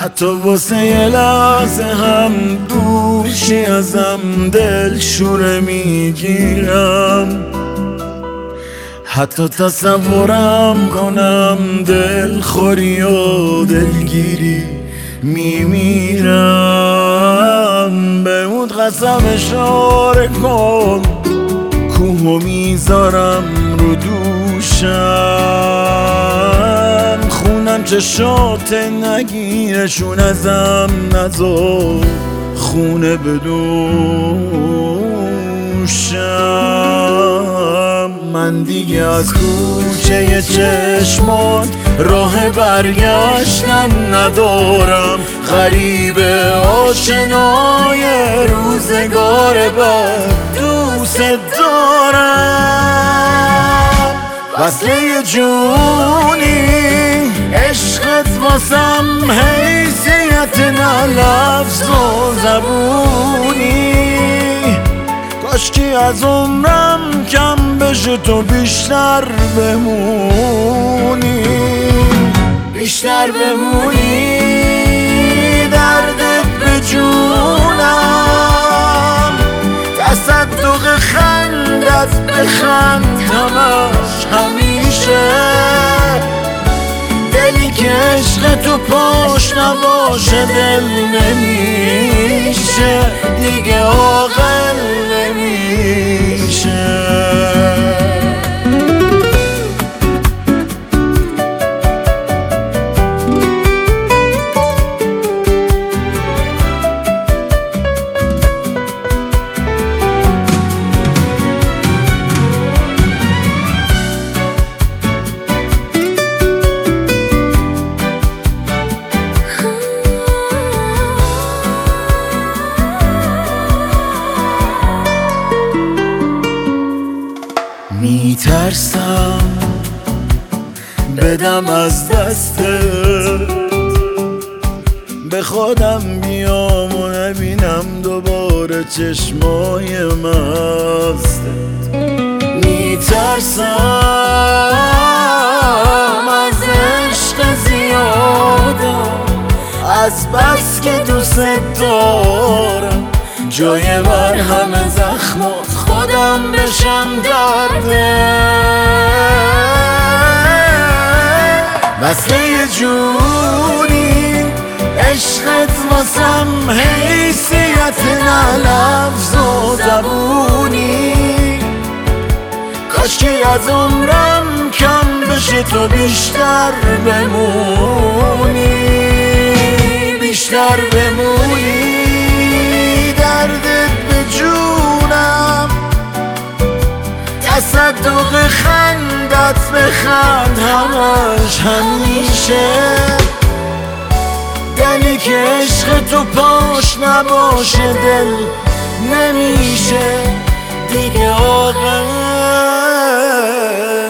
حتی واسه یه لحظه هم دوشی ازم دل شوره میگیرم، حتی تصورم کنم دلخوری و دلگیری میمیرم. بمود قسم اشاره کن، کوهو میذارم رو دوشم، خونم چشات نگیرشون ازم نذار خونه بدوشم. من دیگه از کوچه چشمات راه برگشتن ندارم، غریب آشنای روزگار بد دوست دارم. وصله یه جونی عشقت واسم حیثیت نه لفظ و زبونی، کاشکی از عمرم کم بشه تو بیشتر بمونی، بیشتر بمونی. دردت به جونم، تصدق خندت بخند همش همیشه، دلی که عشق تو پاش نباشه دل نمیشه، دیگه عاقل نمیشه. میترسم بدم از دستت، به خودم بیام و نبینم دوباره چشمای مستت. میترسم از عشق زیادم، از بس که دوست دارم جای مرهم زخمات خودم بشم درده. وصله یه جونی عشقت واسم حیثیت نه لفظ و زبونی، کاشکی از عمرم کم بشه تو بیشتر بمونی، بیشتر بمونی. دردت به جونم، تصدق خندت بخند همش همیشه، دلی که عشق تو پاش نباشه دل نمیشه، دیگه عاقل